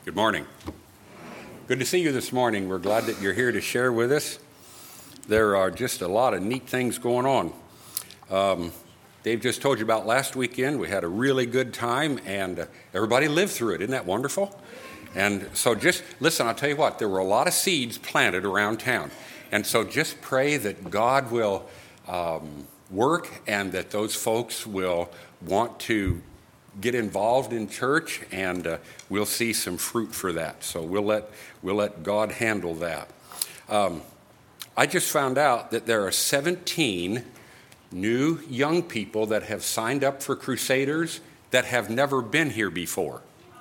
Good morning. Good to see you this morning. We're glad that you're here to share with us. There are just a lot of neat things going on. Dave just told you about last weekend. We had a really good time, and everybody lived through it. Isn't that wonderful? And so just listen, I'll tell you what, there were a lot of seeds planted around town. And so just pray that God will work and that those folks will want to get involved in church, and we'll see some fruit for that. So we'll let God handle that. I just found out that there are 17 new young people that have signed up for Crusaders that have never been here before.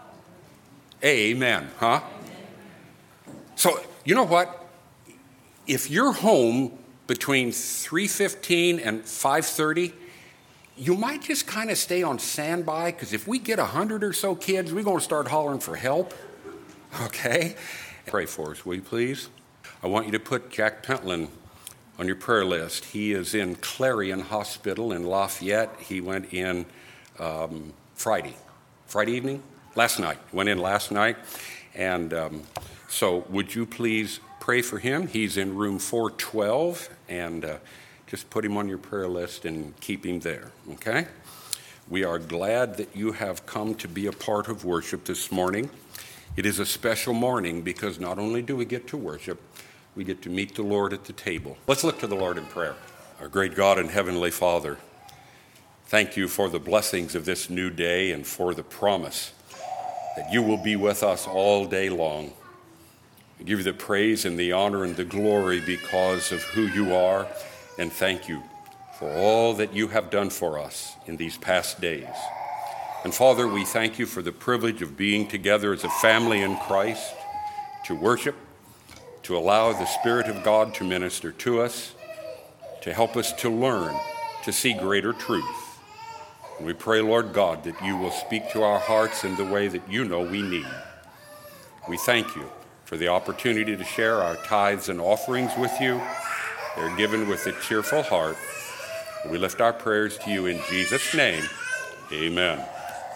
Amen, huh? So you know what? If you're home between 3:15 and 5:30, you might just kind of stay on standby, because if we get 100 or so kids, we're going to start hollering for help, okay? Pray for us, will you please? I want you to put Jack Pentland on your prayer list. He is in Clarion Hospital in Lafayette. He went in Friday evening? Last night. Went in last night. And so would you please pray for him? He's in room 412, and just put him on your prayer list and keep him there, okay? We are glad that you have come to be a part of worship this morning. It is a special morning because not only do we get to worship, we get to meet the Lord at the table. Let's look to the Lord in prayer. Our great God and Heavenly Father, thank you for the blessings of this new day and for the promise that you will be with us all day long. I give you the praise and the honor and the glory because of who you are. And thank you for all that you have done for us in these past days. And Father, we thank you for the privilege of being together as a family in Christ to worship, to allow the Spirit of God to minister to us, to help us to learn, to see greater truth. And we pray, Lord God, that you will speak to our hearts in the way that you know we need. We thank you for the opportunity to share our tithes and offerings with you. They're given with a cheerful heart. We lift our prayers to you in Jesus' name. Amen.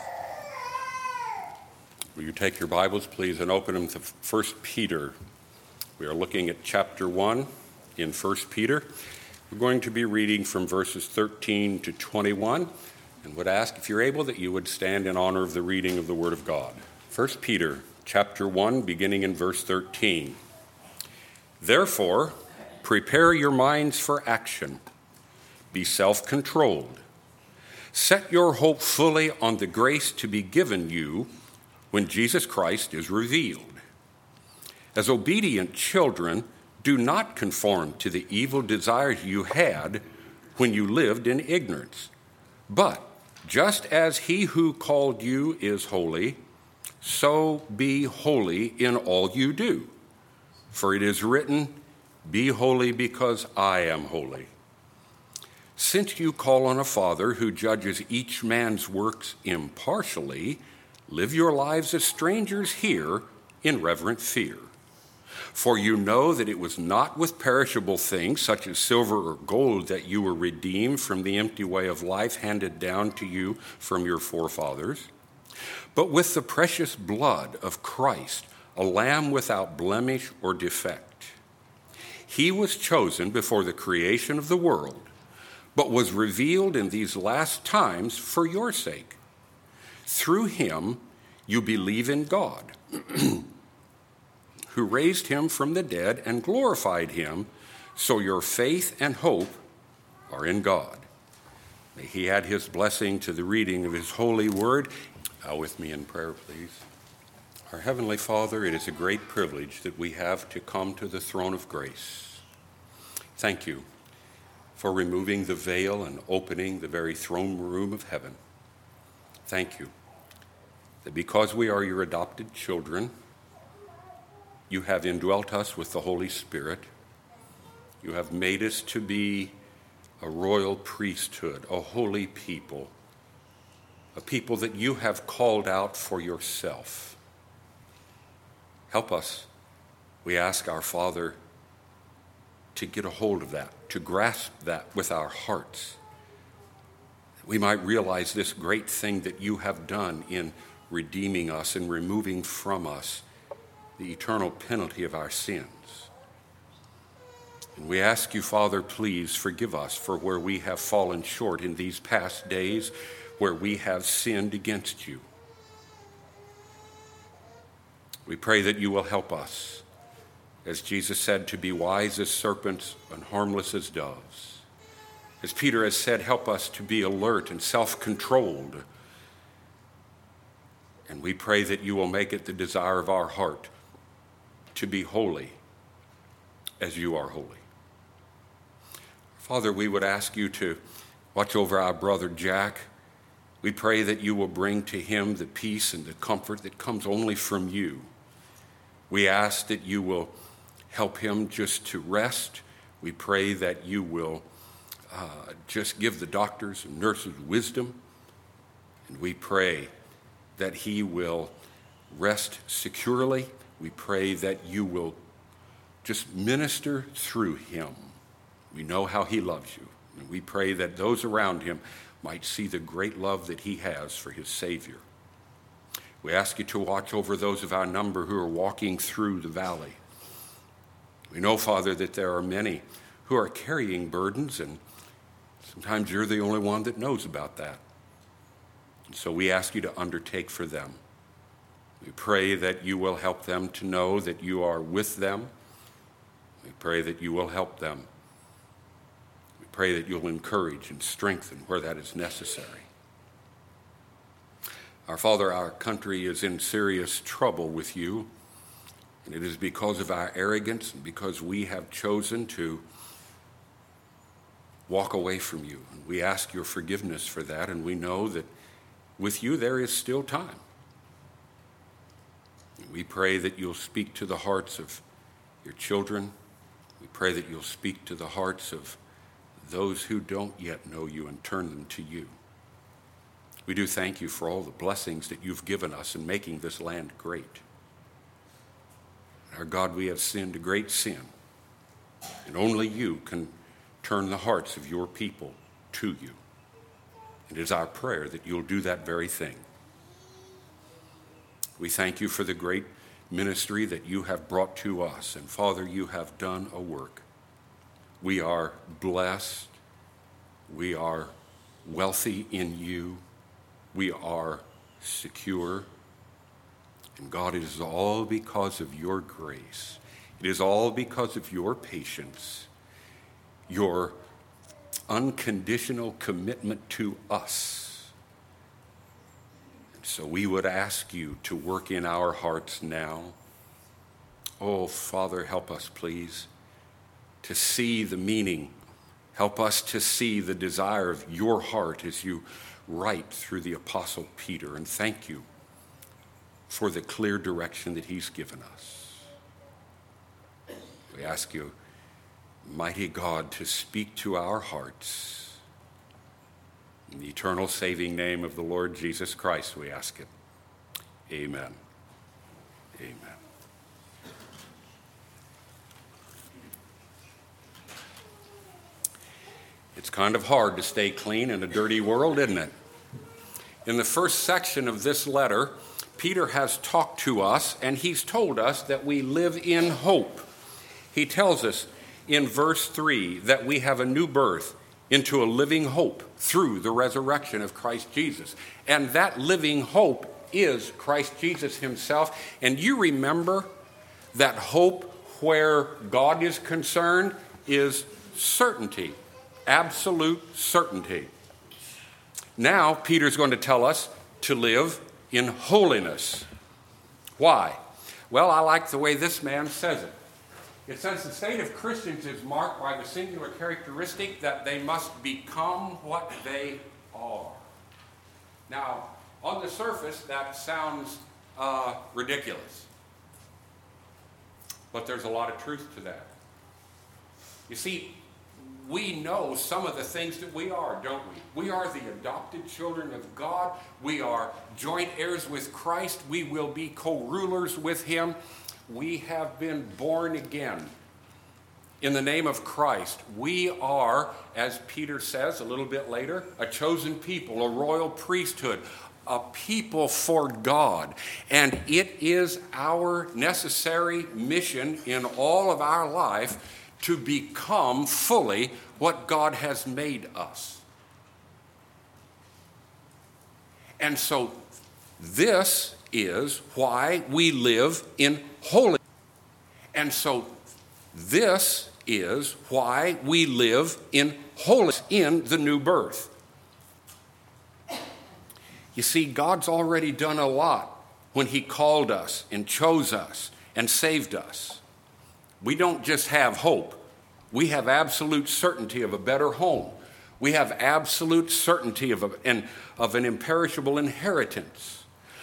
Will you take your Bibles, please, and open them to 1 Peter. We are looking at chapter 1 in 1 Peter. We're going to be reading from verses 13 to 21, and would ask, if you're able, that you would stand in honor of the reading of the Word of God. 1 Peter chapter 1, beginning in verse 13. Therefore, prepare your minds for action. Be self-controlled. Set your hope fully on the grace to be given you when Jesus Christ is revealed. As obedient children, do not conform to the evil desires you had when you lived in ignorance. But just as he who called you is holy, so be holy in all you do. For it is written, be holy because I am holy. Since you call on a Father who judges each man's works impartially, live your lives as strangers here in reverent fear. For you know that it was not with perishable things such as silver or gold that you were redeemed from the empty way of life handed down to you from your forefathers, but with the precious blood of Christ, a lamb without blemish or defect. He was chosen before the creation of the world, but was revealed in these last times for your sake. Through him you believe in God, who raised him from the dead and glorified him, so your faith and hope are in God. May he add his blessing to the reading of his holy word. Bow with me in prayer, please. Our Heavenly Father, it is a great privilege that we have to come to the throne of grace. Thank you for removing the veil and opening the very throne room of heaven. Thank you that because we are your adopted children, you have indwelt us with the Holy Spirit. You have made us to be a royal priesthood, a holy people, a people that you have called out for yourself. Help us, we ask our Father, to get a hold of that, to grasp that with our hearts. We might realize this great thing that you have done in redeeming us and removing from us the eternal penalty of our sins. And we ask you, Father, please forgive us for where we have fallen short in these past days, where we have sinned against you. We pray that you will help us, as Jesus said, to be wise as serpents and harmless as doves. As Peter has said, help us to be alert and self-controlled. And we pray that you will make it the desire of our heart to be holy as you are holy. Father, we would ask you to watch over our brother Jack. We pray that you will bring to him the peace and the comfort that comes only from you. We ask that you will help him just to rest. We pray that you will just give the doctors and nurses wisdom. And we pray that he will rest securely. We pray that you will just minister through him. We know how he loves you. And we pray that those around him might see the great love that he has for his Savior. We ask you to watch over those of our number who are walking through the valley. We know, Father, that there are many who are carrying burdens, and sometimes you're the only one that knows about that. And so we ask you to undertake for them. We pray that you will help them to know that you are with them. We pray that you will help them. We pray that you'll encourage and strengthen where that is necessary. Our Father, our country is in serious trouble with you, and it is because of our arrogance and because we have chosen to walk away from you. And we ask your forgiveness for that, and we know that with you there is still time. And we pray that you'll speak to the hearts of your children. We pray that you'll speak to the hearts of those who don't yet know you and turn them to you. We do thank you for all the blessings that you've given us in making this land great. Our God, we have sinned a great sin, and only you can turn the hearts of your people to you. It is our prayer that you'll do that very thing. We thank you for the great ministry that you have brought to us, and Father, you have done a work. We are blessed. We are wealthy in you. We are secure. And God, it is all because of your grace. It is all because of your patience, your unconditional commitment to us. And so we would ask you to work in our hearts now. Oh, Father, help us, please, to see the meaning. Help us to see the desire of your heart as you write through the Apostle Peter. And thank you for the clear direction that he's given us. We ask you, mighty God, to speak to our hearts. In the eternal saving name of the Lord Jesus Christ, we ask it. Amen. Amen. It's kind of hard to stay clean in a dirty world, isn't it? In the first section of this letter, Peter has talked to us, and he's told us that we live in hope. He tells us in verse 3 that we have a new birth into a living hope through the resurrection of Christ Jesus. And that living hope is Christ Jesus himself. And you remember that hope where God is concerned is certainty. Absolute certainty. Now, Peter's going to tell us to live in holiness. Why? Well, I like the way this man says it. It says the state of Christians is marked by the singular characteristic that they must become what they are. Now, on the surface, that sounds ridiculous. But there's a lot of truth to that. You see, we know some of the things that we are, don't we? We are the adopted children of God. We are joint heirs with Christ. We will be co-rulers with him. We have been born again in the name of Christ. We are, as Peter says a little bit later, a chosen people, a royal priesthood. a people for God. And it is our necessary mission in all of our life to become fully what God has made us. And so this is why we live in holiness. And so this is why we live in holiness in the new birth. You see, God's already done a lot when he called us and chose us and saved us. We don't just have hope. We have absolute certainty of a better home. We have absolute certainty of an imperishable inheritance.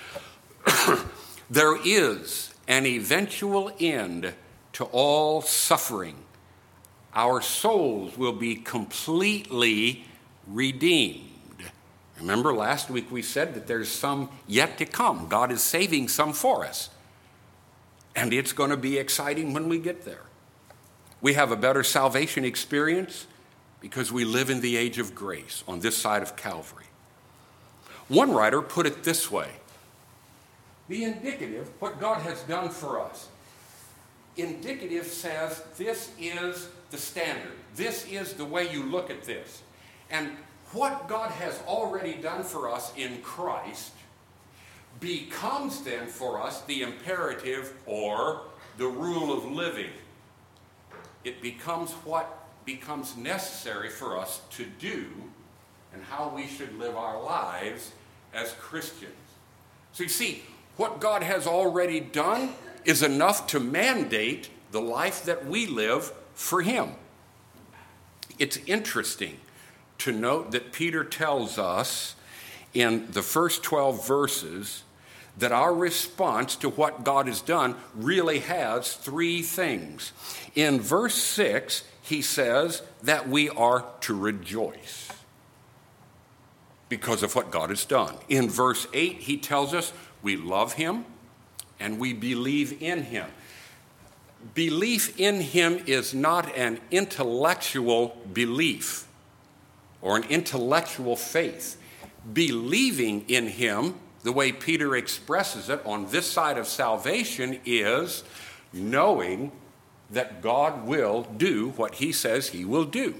There is an eventual end to all suffering. Our souls will be completely redeemed. Remember last week we said that there's some yet to come. God is saving some for us. And it's going to be exciting when we get there. We have a better salvation experience because we live in the age of grace on this side of Calvary. One writer put it this way: the indicative, what God has done for us. Indicative says this is the standard. This is the way you look at this. And what God has already done for us in Christ becomes then for us the imperative or the rule of living. It becomes what becomes necessary for us to do and how we should live our lives as Christians. So you see, what God has already done is enough to mandate the life that we live for him. It's interesting to note that Peter tells us in the first 12 verses that our response to what God has done really has three things. In verse 6, he says that we are to rejoice because of what God has done. In verse 8, he tells us we love him and we believe in him. Belief in him is not an intellectual belief or an intellectual faith. Believing in him, the way Peter expresses it on this side of salvation, is knowing that God will do what he says he will do.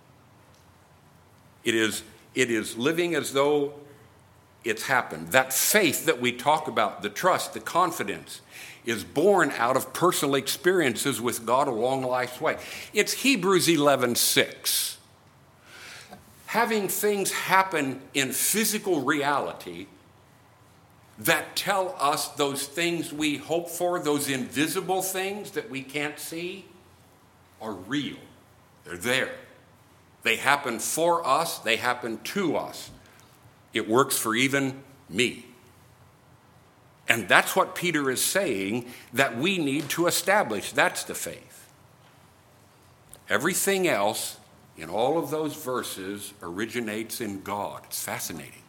It is living as though it's happened. That faith that we talk about, the trust, the confidence, is born out of personal experiences with God along life's way. It's Hebrews 11:6. Having things happen in physical reality that tell us those things we hope for, those invisible things that we can't see, are real. They're there. They happen for us. They happen to us. It works for even me. And that's what Peter is saying that we need to establish. That's the faith. Everything else in all of those verses originates in God. It's fascinating.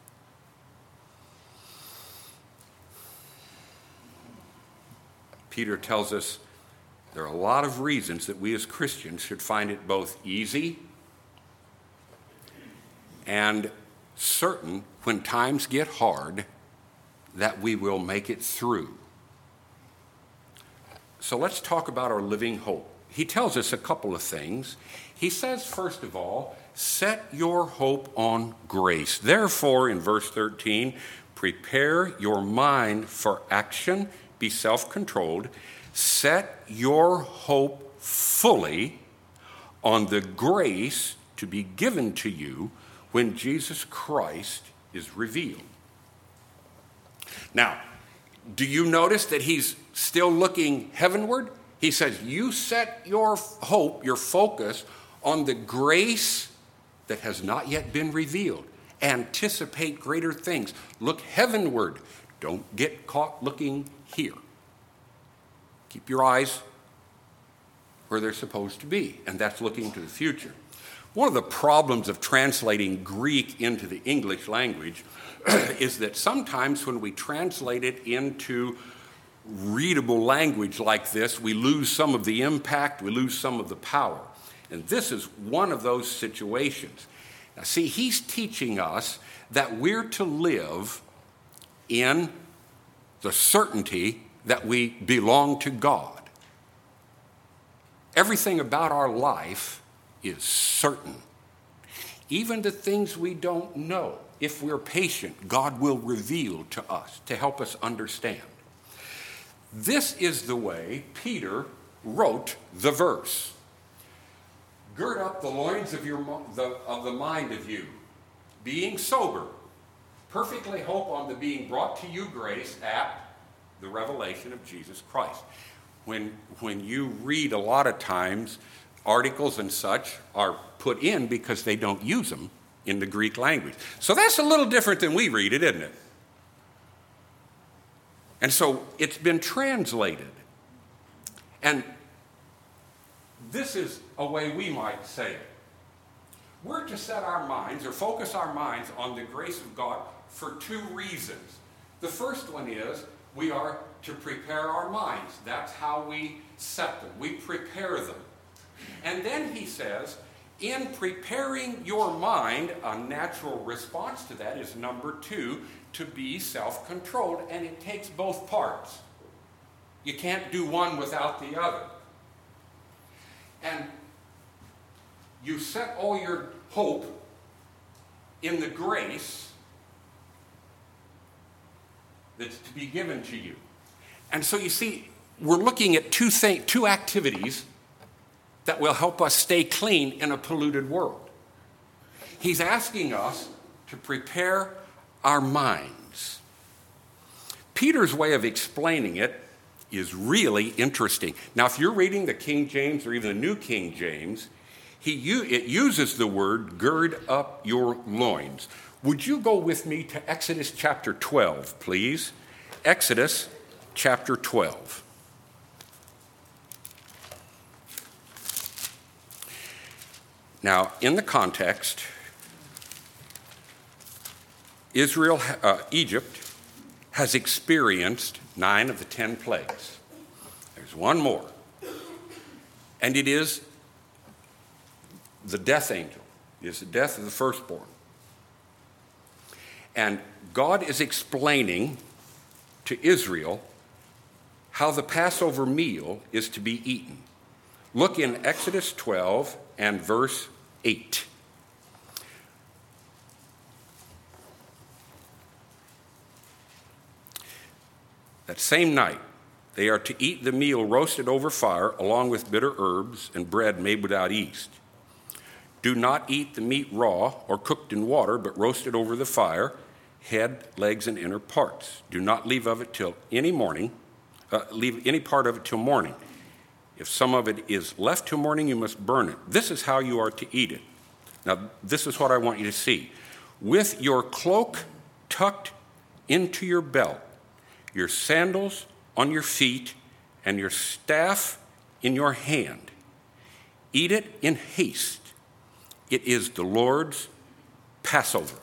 Peter tells us there are a lot of reasons that we as Christians should find it both easy and certain when times get hard that we will make it through. So let's talk about our living hope. He tells us a couple of things. He says, first of all, set your hope on grace. Therefore, in verse 13, prepare your mind for action, be self-controlled, set your hope fully on the grace to be given to you when Jesus Christ is revealed. Now, do you notice that he's still looking heavenward? He says, you set your hope, your focus on the grace that has not yet been revealed. Anticipate greater things. Look heavenward. Don't get caught looking here. Keep your eyes where they're supposed to be, and that's looking to the future. One of the problems of translating Greek into the English language is that sometimes when we translate it into readable language like this, we lose some of the impact, we lose some of the power. And this is one of those situations. Now see, he's teaching us that we're to live in the certainty that we belong to God. Everything about our life is certain. Even the things we don't know, if we're patient, God will reveal to us to help us understand. This is the way Peter wrote the verse. Gird up the loins of the mind of you, being sober, perfectly hope on the being brought to you grace at the revelation of Jesus Christ. When you read a lot of times, articles and such are put in because they don't use them in the Greek language. So that's a little different than we read it, isn't it? And so it's been translated. And this is a way we might say it. We're to set our minds or focus our minds on the grace of God for two reasons. The first one is we are to prepare our minds. That's how we set them. We prepare them. And then he says, in preparing your mind, a natural response to that is number two, to be self-controlled. And it takes both parts. You can't do one without the other. And you set all your hope in the grace that's to be given to you. And so you see, we're looking at two activities that will help us stay clean in a polluted world. He's asking us to prepare our minds. Peter's way of explaining it is really interesting. Now, if you're reading the King James or even the New King James, it uses the word gird up your loins. Would you go with me to Exodus chapter 12, please? Exodus chapter 12. Now, in the context, Egypt has experienced 9 of the 10 plagues. There's one more. And it is the death angel. It is the death of the firstborn. And God is explaining to Israel how the Passover meal is to be eaten. Look in Exodus 12 and verse 8. That same night, they are to eat the meal roasted over fire, along with bitter herbs and bread made without yeast. Do not eat the meat raw or cooked in water, but roasted over the fire, head, legs, and inner parts. Do not leave any part of it till morning. If some of it is left till morning, you must burn it. This is how you are to eat it. Now, this is what I want you to see. With your cloak tucked into your belt, your sandals on your feet, and your staff in your hand. Eat it in haste. It is the Lord's Passover.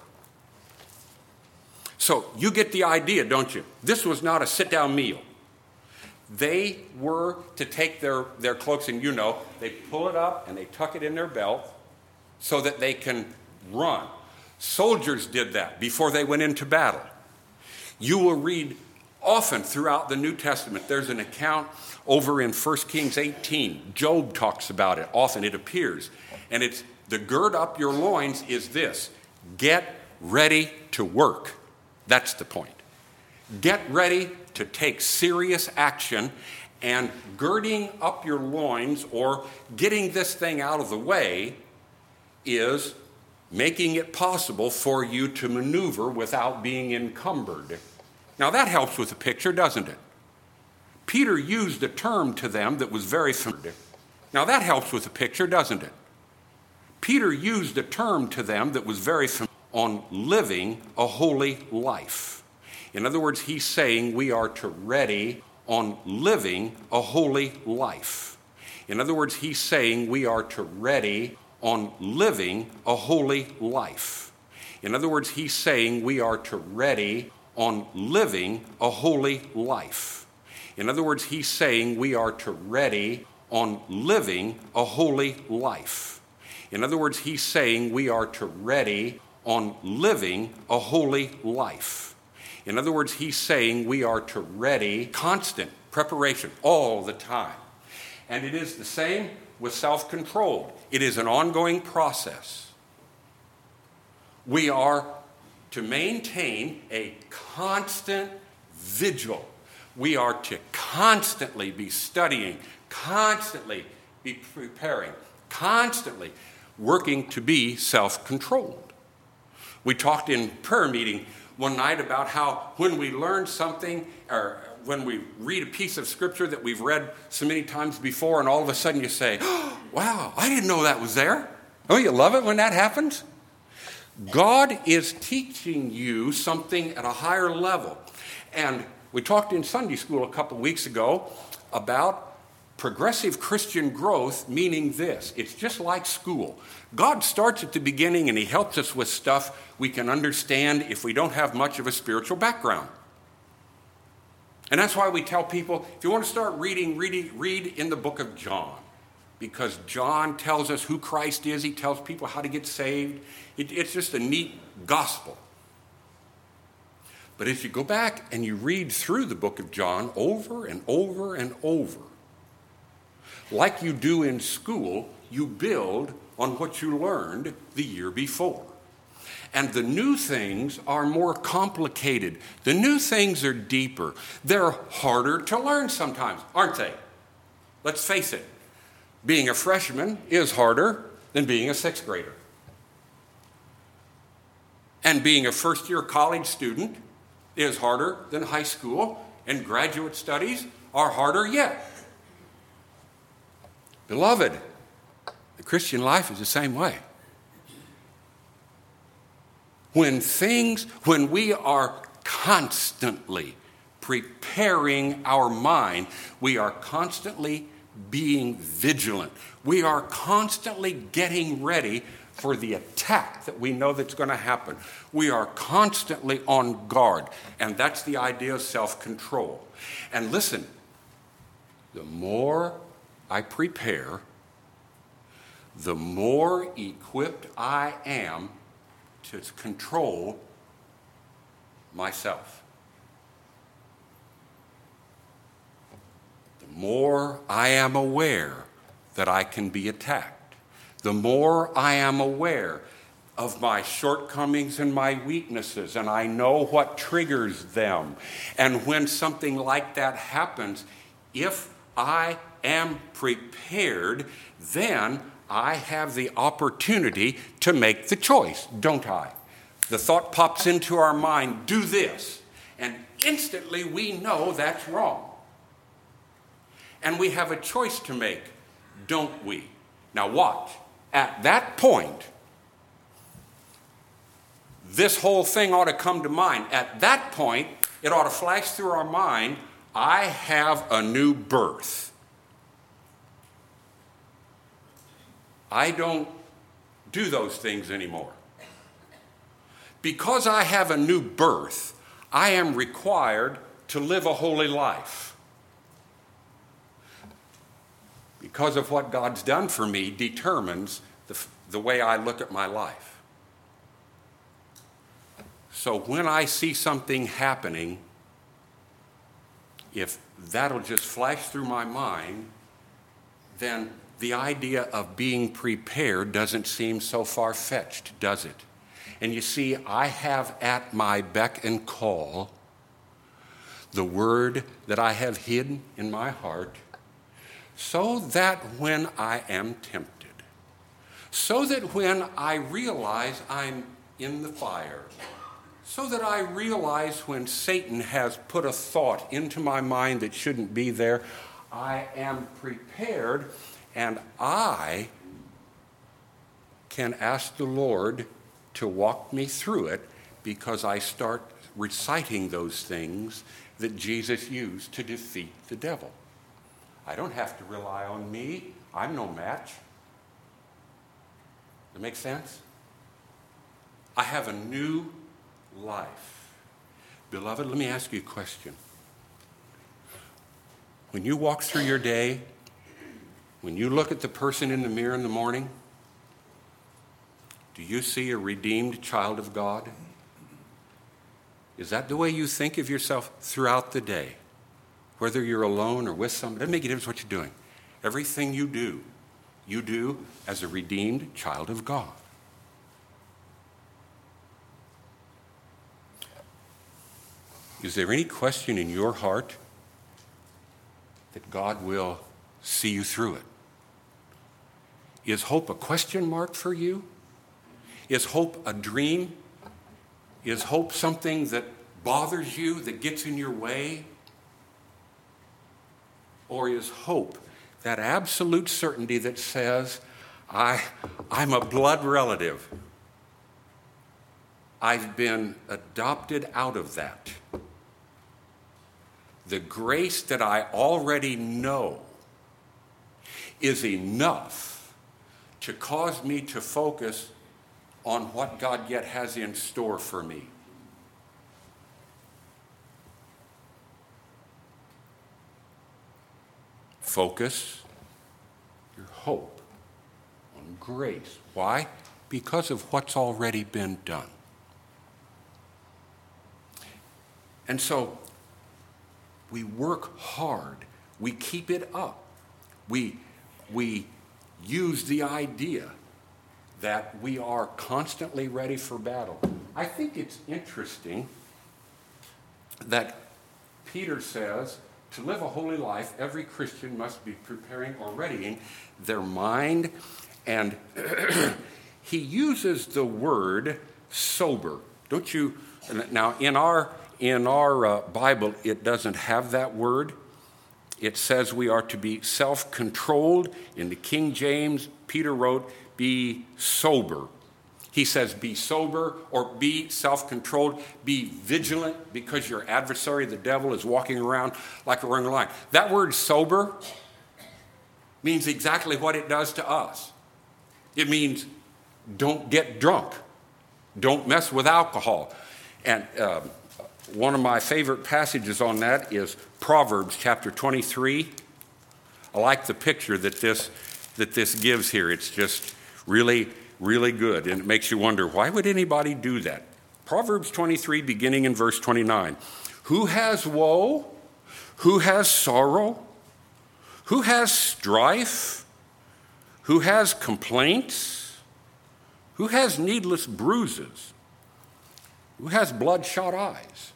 So you get the idea, don't you? This was not a sit-down meal. They were to take their cloaks, and they pull it up and they tuck it in their belt so that they can run. Soldiers did that before they went into battle. You will read often throughout the New Testament, there's an account over in 1 Kings 18. Job talks about it. Often it appears. And it's the gird up your loins is this. Get ready to work. That's the point. Get ready to take serious action, and girding up your loins or getting this thing out of the way is making it possible for you to maneuver without being encumbered. Now that helps with the picture, doesn't it? Peter used a term to them that was very familiar. Now that helps with the picture, doesn't it? Peter used a term to them that was very familiar on living a holy life. In other words, he's saying we are to ready on living a holy life. In other words, he's saying we are to ready on living a holy life. In other words, he's saying we are to ready on living a holy life. In other words, he's saying we are to ready on living a holy life. In other words, he's saying we are to ready on living a holy life. In other words, he's saying we are to ready constant preparation all the time. And it is the same with self-control. It is an ongoing process. We are to maintain a constant vigil. We are to constantly be studying, constantly be preparing, constantly working to be self-controlled. We talked in prayer meeting one night about how when we learn something or when we read a piece of scripture that we've read so many times before and all of a sudden you say, oh, wow, I didn't know that was there. Oh, you love it when that happens? God is teaching you something at a higher level. And we talked in Sunday school a couple weeks ago about progressive Christian growth, meaning this. It's just like school. God starts at the beginning and he helps us with stuff we can understand if we don't have much of a spiritual background. And that's why we tell people, if you want to start reading, read in the book of John. Because John tells us who Christ is. He tells people how to get saved. It's just a neat gospel. But as you go back and you read through the book of John over and over and over, like you do in school, you build on what you learned the year before. And the new things are more complicated. The new things are deeper. They're harder to learn sometimes, aren't they? Let's face it. Being a freshman is harder than being a sixth grader. And being a first-year college student is harder than high school, and graduate studies are harder yet. Beloved, the Christian life is the same way. When we are constantly preparing our mind, we are constantly being vigilant. We are constantly getting ready for the attack that we know that's going to happen. We are constantly on guard, and that's the idea of self-control. And listen, the more I prepare, the more equipped I am to control myself. The more I am aware that I can be attacked, the more I am aware of my shortcomings and my weaknesses, and I know what triggers them. And when something like that happens, if I am prepared, then I have the opportunity to make the choice, don't I? The thought pops into our mind, do this, and instantly we know that's wrong. And we have a choice to make, don't we? Now watch. At that point, this whole thing ought to come to mind. At that point, it ought to flash through our mind, I have a new birth. I don't do those things anymore. Because I have a new birth, I am required to live a holy life. Because of what God's done for me determines the way I look at my life. So when I see something happening, if that'll just flash through my mind, then the idea of being prepared doesn't seem so far-fetched, does it? And you see, I have at my beck and call the word that I have hidden in my heart, so that when I am tempted, so that when I realize I'm in the fire, so that I realize when Satan has put a thought into my mind that shouldn't be there, I am prepared. And I can ask the Lord to walk me through it because I start reciting those things that Jesus used to defeat the devil. I don't have to rely on me. I'm no match. Does that make sense? I have a new life. Beloved, let me ask you a question. When you walk through your day, when you look at the person in the mirror in the morning, do you see a redeemed child of God? Is that the way you think of yourself throughout the day? Whether you're alone or with somebody, it doesn't make a difference what you're doing. Everything you do as a redeemed child of God. Is there any question in your heart that God will see you through it? Is hope a question mark for you? Is hope a dream? Is hope something that bothers you, that gets in your way? Or is hope that absolute certainty that says, I'm a blood relative. I've been adopted out of that. The grace that I already know is enough to cause me to focus on what God yet has in store for me. Focus your hope on grace. Why? Because of what's already been done. And so we work hard. We keep it up. We use the idea that we are constantly ready for battle. I think it's interesting that Peter says, to live a holy life, every Christian must be preparing or readying their mind. And he uses the word sober. Don't you? Now, in our Bible, it doesn't have that word. It says we are to be self-controlled. In the King James, Peter wrote, be sober. He says be sober or be self-controlled, be vigilant because your adversary, the devil, is walking around like a roaring lion. That word sober means exactly what it does to us. It means don't get drunk. Don't mess with alcohol. And one of my favorite passages on that is Proverbs chapter 23. I like the picture that this gives here. It's just really good, and it makes you wonder, why would anybody do that? Proverbs 23, beginning in verse 29. Who has woe? Who has sorrow? Who has strife? Who has complaints? Who has needless bruises? Who has bloodshot eyes?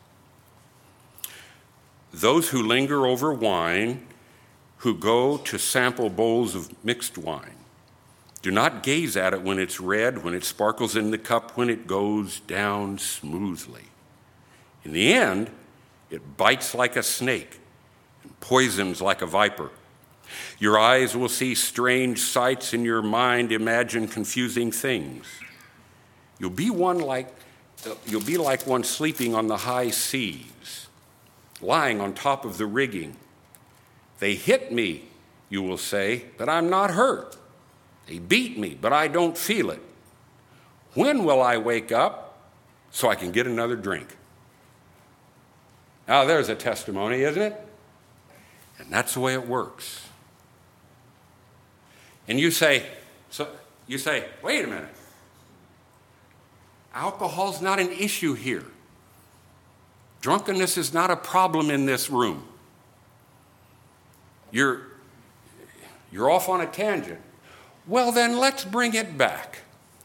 Those who linger over wine, who go to sample bowls of mixed wine. Do not gaze at it when it's red, when it sparkles in the cup, when it goes down smoothly. In the end, it bites like a snake and poisons like a viper. Your eyes will see strange sights, and your mind imagine confusing things. You'll be like one sleeping on the high seas, lying on top of the rigging. They hit me, you will say, but I'm not hurt. They beat me, but I don't feel it. When will I wake up so I can get another drink? Now, there's a testimony, isn't it? And that's the way it works. And you say, wait a minute. Alcohol's not an issue here. Drunkenness is not a problem in this room. You're off on a tangent. Well, then let's bring it back.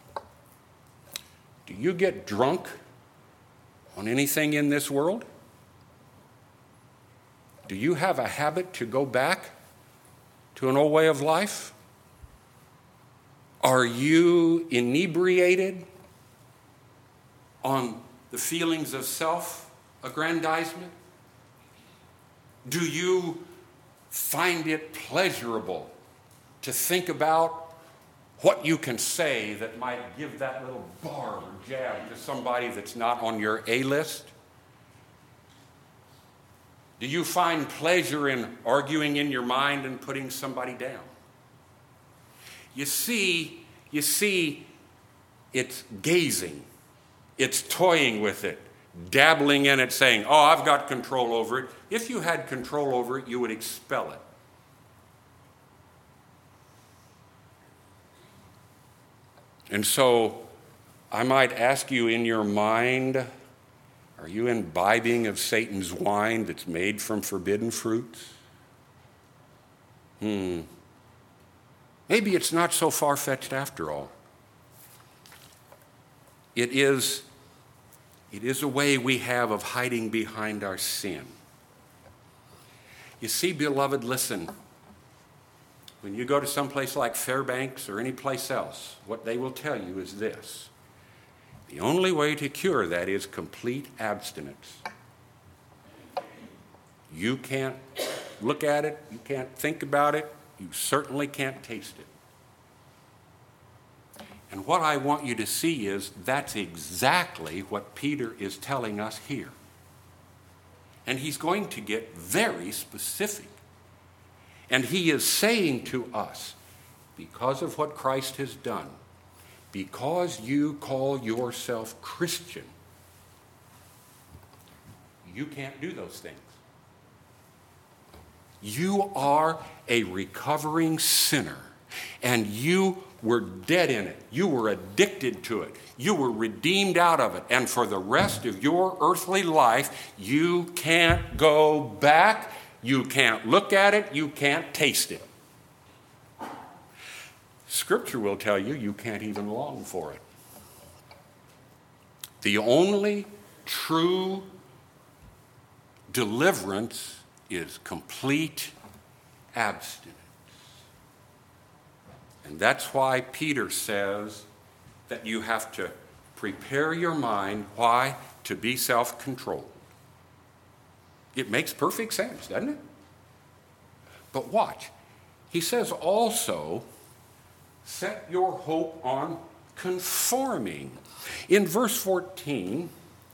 Do you get drunk on anything in this world? Do you have a habit to go back to an old way of life? Are you inebriated on the feelings of self-aggrandizement? Do you find it pleasurable to think about what you can say that might give that little barb or jab to somebody that's not on your A-list? Do you find pleasure in arguing in your mind and putting somebody down? You see, it's gazing. It's toying with it, dabbling in it, saying, oh, I've got control over it. If you had control over it, you would expel it. And so I might ask you in your mind, Are you imbibing of Satan's wine that's made from forbidden fruits? Maybe it's not so far-fetched after all. It is a way we have of hiding behind our sin. You see, beloved, listen. When you go to some place like Fairbanks or any place else, what they will tell you is this. The only way to cure that is complete abstinence. You can't look at it. You can't think about it. You certainly can't taste it. And what I want you to see is that's exactly what Peter is telling us here. And he's going to get very specific. And he is saying to us, because of what Christ has done, because you call yourself Christian, you can't do those things. You are a recovering sinner, and you were dead in it. You were addicted to it. You were redeemed out of it. And for the rest of your earthly life, you can't go back. You can't look at it. You can't taste it. Scripture will tell you you can't even long for it. The only true deliverance is complete abstinence. And that's why Peter says that you have to prepare your mind. Why? To be self-controlled. It makes perfect sense, doesn't it? But watch. He says also, set your hope on conforming. In verse 14,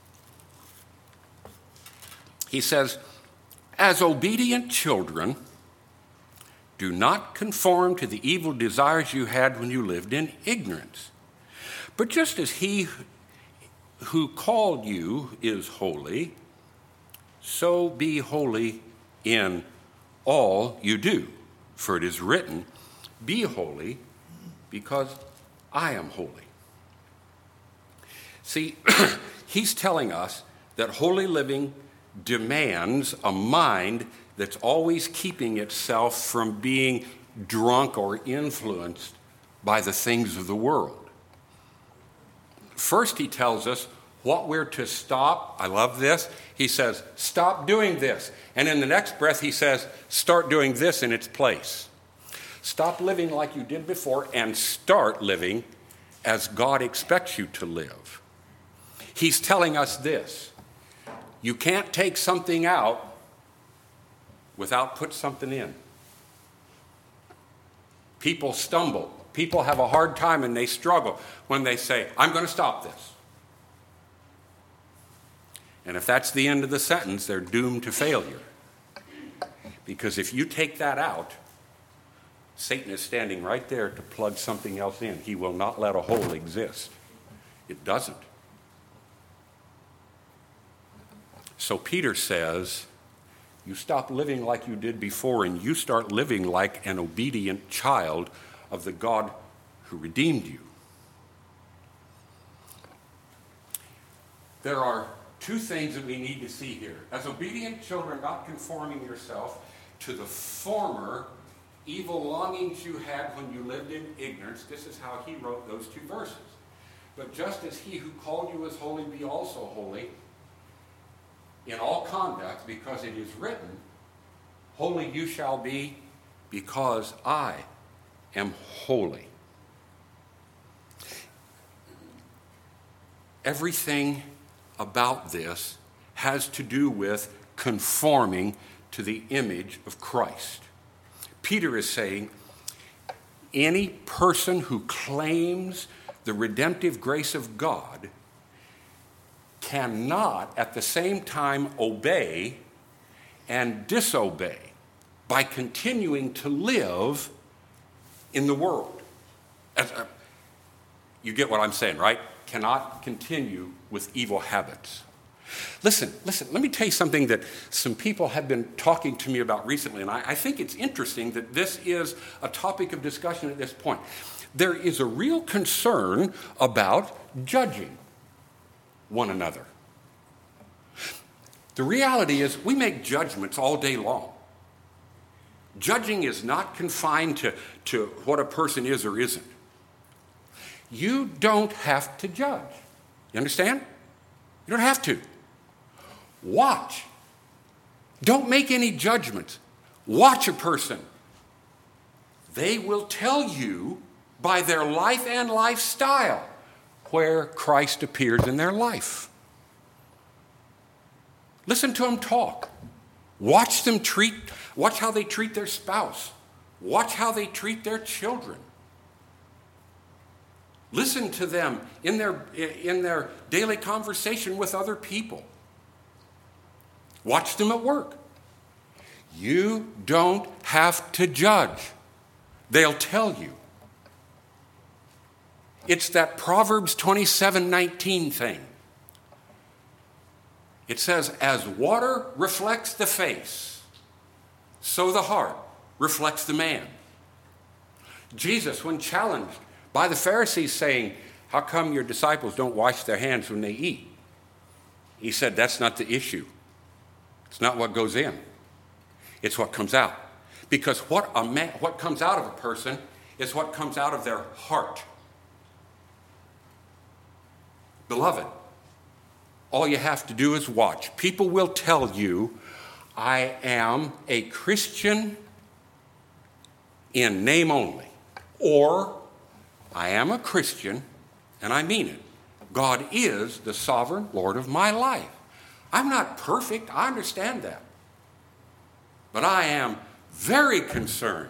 he says, as obedient children, do not conform to the evil desires you had when you lived in ignorance. But just as he who called you is holy, so be holy in all you do. For it is written, be holy because I am holy. See, he's telling us that holy living demands a mind that's always keeping itself from being drunk or influenced by the things of the world. First, he tells us what we're to stop. I love this. He says, stop doing this. And in the next breath, he says, start doing this in its place. Stop living like you did before and start living as God expects you to live. He's telling us this. You can't take something out without put something in. People stumble. People have a hard time and they struggle when they say, I'm going to stop this. And if that's the end of the sentence, they're doomed to failure. Because if you take that out, Satan is standing right there to plug something else in. He will not let a hole exist. It doesn't. So Peter says, you stop living like you did before and you start living like an obedient child of the God who redeemed you. There are two things that we need to see here. As obedient children, not conforming yourself to the former evil longings you had when you lived in ignorance. This is how he wrote those two verses. But just as he who called you is holy, be also holy in all conduct, because it is written, holy you shall be, because I am holy. Everything about this has to do with conforming to the image of Christ. Peter is saying, any person who claims the redemptive grace of God cannot at the same time obey and disobey by continuing to live in the world. You get what I'm saying, right? Cannot continue with evil habits. Listen, let me tell you something that some people have been talking to me about recently, and I think it's interesting that this is a topic of discussion at this point. There is a real concern about judging one another. The reality is we make judgments all day long. Judging is not confined to what a person is or isn't. You don't have to judge. You understand? You don't have to. Watch. Don't make any judgments. Watch a person. They will tell you by their life and lifestyle where Christ appears in their life. Listen to them talk. Watch how they treat their spouse. Watch how they treat their children. Listen to them in their daily conversation with other people. Watch them at work. You don't have to judge. They'll tell you. It's that Proverbs 27:19 thing. It says, as water reflects the face, so the heart reflects the man. Jesus, when challenged by the Pharisees saying, how come your disciples don't wash their hands when they eat? He said, that's not the issue. It's not what goes in. It's what comes out. Because what comes out of a person is what comes out of their heart. Beloved, all you have to do is watch. People will tell you, I am a Christian in name only. Or, I am a Christian, and I mean it. God is the sovereign Lord of my life. I'm not perfect, I understand that. But I am very concerned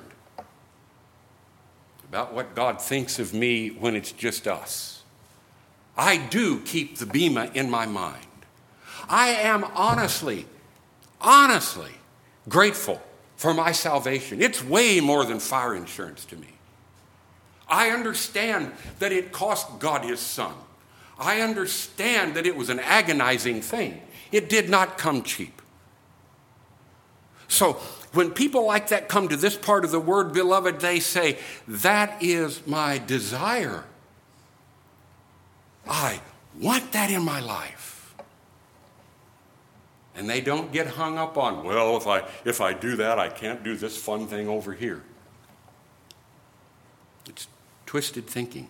about what God thinks of me when it's just us. I do keep the bema in my mind. I am honestly grateful for my salvation. It's way more than fire insurance to me. I understand that it cost God his son. I understand that it was an agonizing thing. It did not come cheap. So when people like that come to this part of the word, beloved, they say, that is my desire. I want that in my life. And they don't get hung up on, well, if I do that, I can't do this fun thing over here. It's twisted thinking.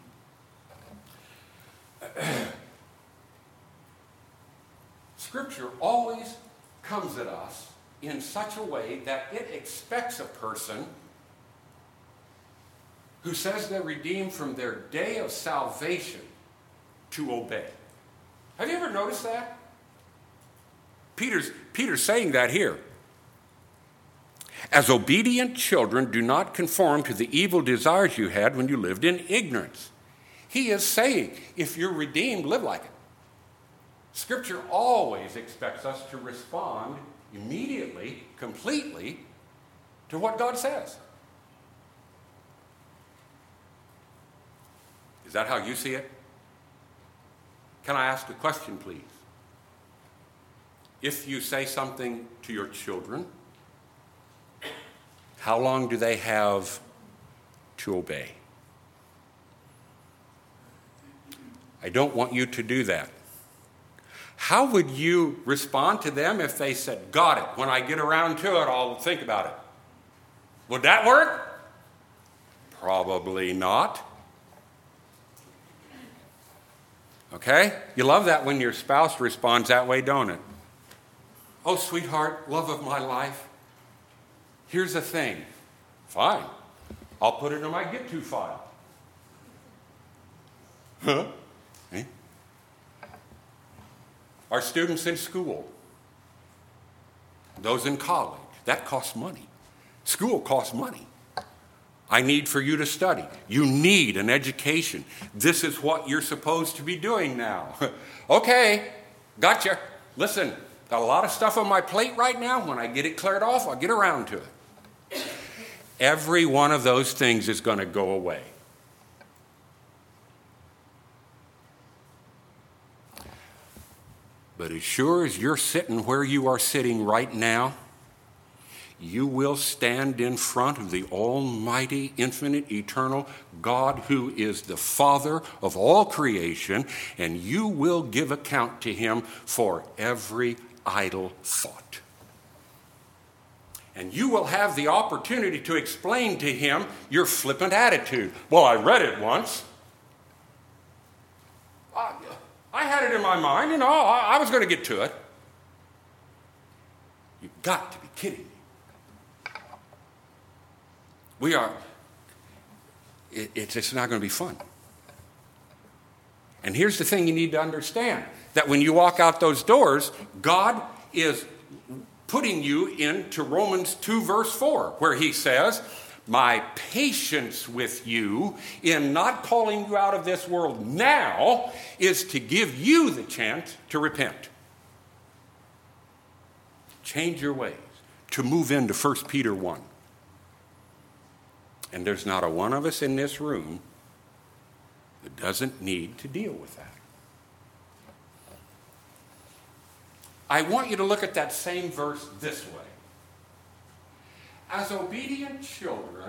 Scripture always comes at us in such a way that it expects a person who says they're redeemed from their day of salvation to obey. Have you ever noticed that? Peter's saying that here. As obedient children, do not conform to the evil desires you had when you lived in ignorance. He is saying, if you're redeemed, live like it. Scripture always expects us to respond immediately, completely, to what God says. Is that how you see it? Can I ask a question, please? If you say something to your children, how long do they have to obey? I don't want you to do that. How would you respond to them if they said, got it, when I get around to it, I'll think about it? Would that work? Probably not. Okay? You love that when your spouse responds that way, don't it? Oh, sweetheart, love of my life. Here's the thing. Fine. I'll put it in my get to file. Huh? Eh? Our students in school, those in college, that costs money. School costs money. I need for you to study. You need an education. This is what you're supposed to be doing now. Okay, gotcha. Listen, got a lot of stuff on my plate right now. When I get it cleared off, I'll get around to it. Every one of those things is going to go away. But as sure as you're sitting where you are sitting right now, you will stand in front of the almighty, infinite, eternal God who is the Father of all creation, and you will give account to him for every idle thought. And you will have the opportunity to explain to him your flippant attitude. Well, I read it once. I had it in my mind, I was going to get to it. You've got to be kidding me. It's not going to be fun. And here's the thing you need to understand, that when you walk out those doors, God is putting you into Romans 2 verse 4, where he says, my patience with you in not calling you out of this world now is to give you the chance to repent. Change your ways, to move into 1 Peter 1. And there's not a one of us in this room that doesn't need to deal with that. I want you to look at that same verse this way. As obedient children,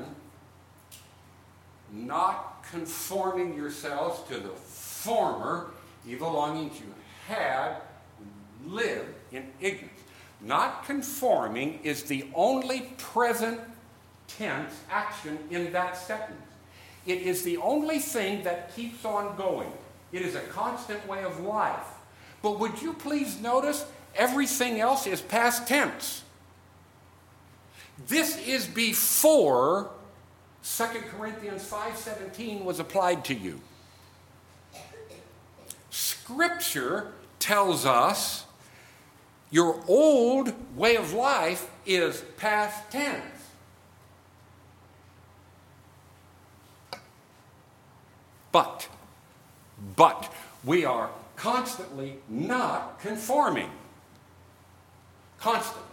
not conforming yourselves to the former evil longings you had, lived in ignorance. Not conforming is the only present tense action in that sentence. It is the only thing that keeps on going. It is a constant way of life. But would you please notice everything else is past tense. This is before 2 Corinthians 5:17 was applied to you. Scripture tells us your old way of life is past tense. But we are constantly not conforming. Constantly.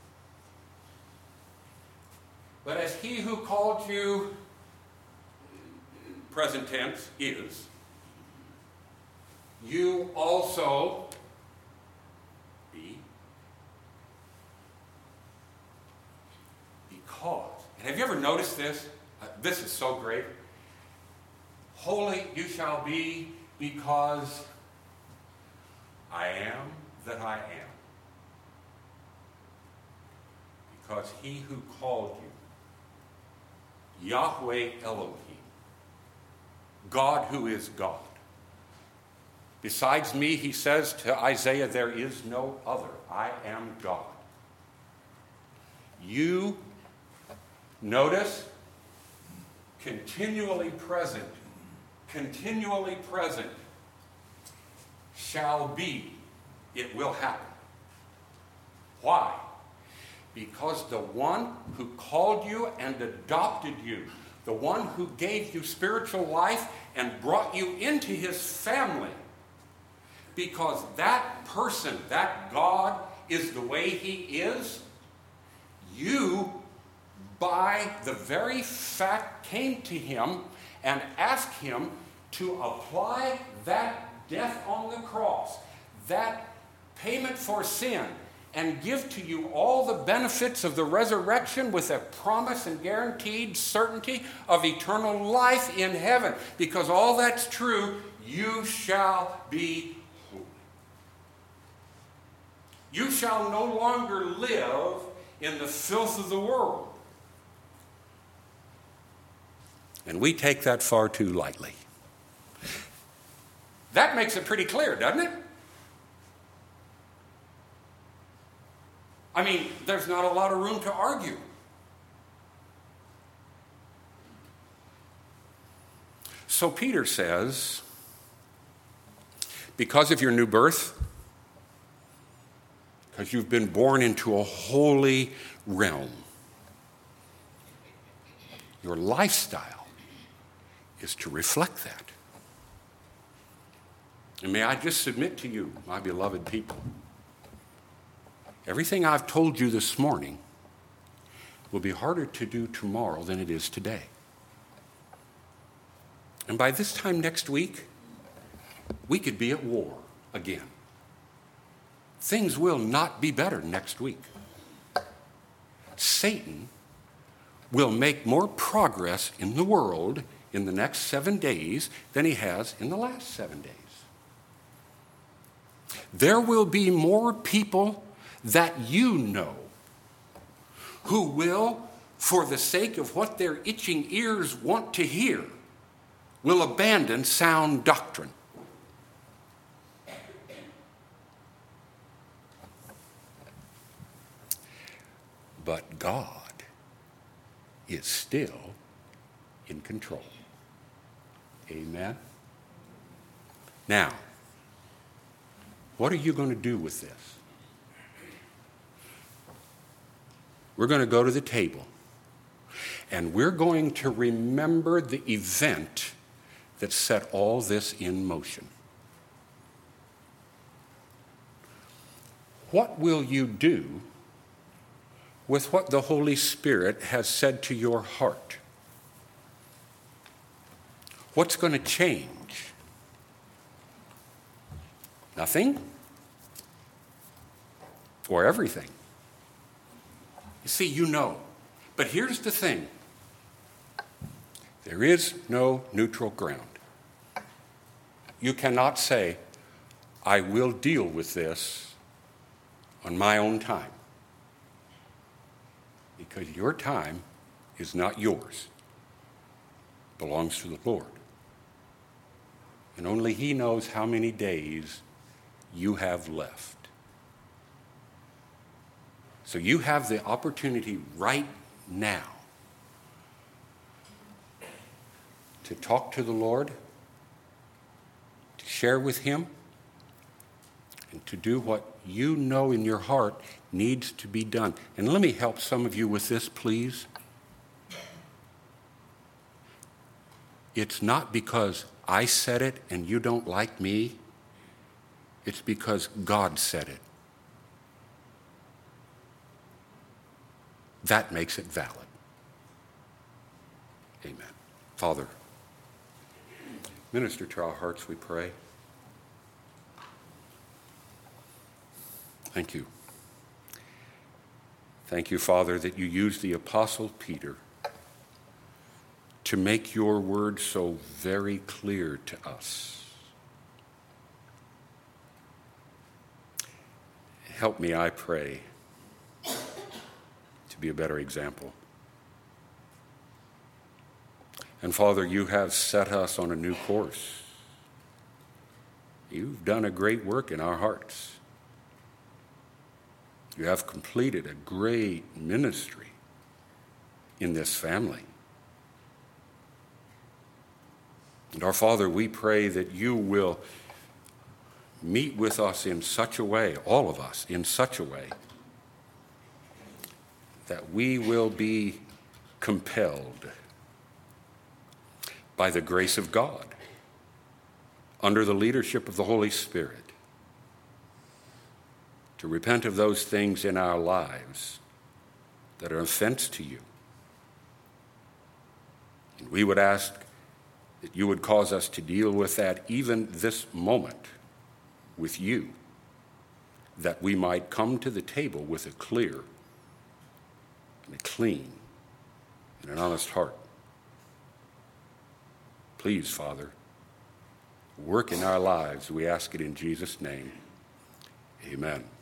But as he who called you, present tense, is, you also be. Because. And have you ever noticed this? This is so great. Holy you shall be because I am that I am. Because he who called you, Yahweh Elohim, God who is God. Besides me, he says to Isaiah, there is no other. I am God. You, notice, continually present, shall be, it will happen. Why? Because the one who called you and adopted you, the one who gave you spiritual life and brought you into his family, because that person, that God, is the way he is, you, by the very fact, came to him and asked him to apply that death on the cross, that payment for sin, and give to you all the benefits of the resurrection with a promise and guaranteed certainty of eternal life in heaven. Because all that's true, you shall be holy. You shall no longer live in the filth of the world. And we take that far too lightly. That makes it pretty clear, doesn't it? I mean, there's not a lot of room to argue. So Peter says, because of your new birth, because you've been born into a holy realm, your lifestyle is to reflect that. And may I just submit to you, my beloved people, everything I've told you this morning will be harder to do tomorrow than it is today. And by this time next week, we could be at war again. Things will not be better next week. Satan will make more progress in the world in the next 7 days than he has in the last 7 days. There will be more people that you know, who will, for the sake of what their itching ears want to hear, will abandon sound doctrine. But God is still in control. Amen? Now, what are you going to do with this? We're going to go to the table, and we're going to remember the event that set all this in motion. What will you do with what the Holy Spirit has said to your heart? What's going to change? Nothing? Or everything? You see, you know. But here's the thing. There is no neutral ground. You cannot say, I will deal with this on my own time. Because your time is not yours. It belongs to the Lord. And only He knows how many days you have left. So you have the opportunity right now to talk to the Lord, to share with Him, and to do what you know in your heart needs to be done. And let me help some of you with this, please. It's not because I said it and you don't like me. It's because God said it. That makes it valid. Amen. Father, minister to our hearts, we pray. Thank you. Thank you, Father, that you used the Apostle Peter to make your word so very clear to us. Help me, I pray, to be a better example. And Father, you have set us on a new course. You've done a great work in our hearts. You have completed a great ministry in this family. And our Father, we pray that you will meet with us in such a way, all of us, in such a way, that we will be compelled by the grace of God, under the leadership of the Holy Spirit, to repent of those things in our lives that are an offense to you. And we would ask that you would cause us to deal with that even this moment with you, that we might come to the table with a clear and a clean and an honest heart. Please, Father, work in our lives. We ask it in Jesus' name. Amen.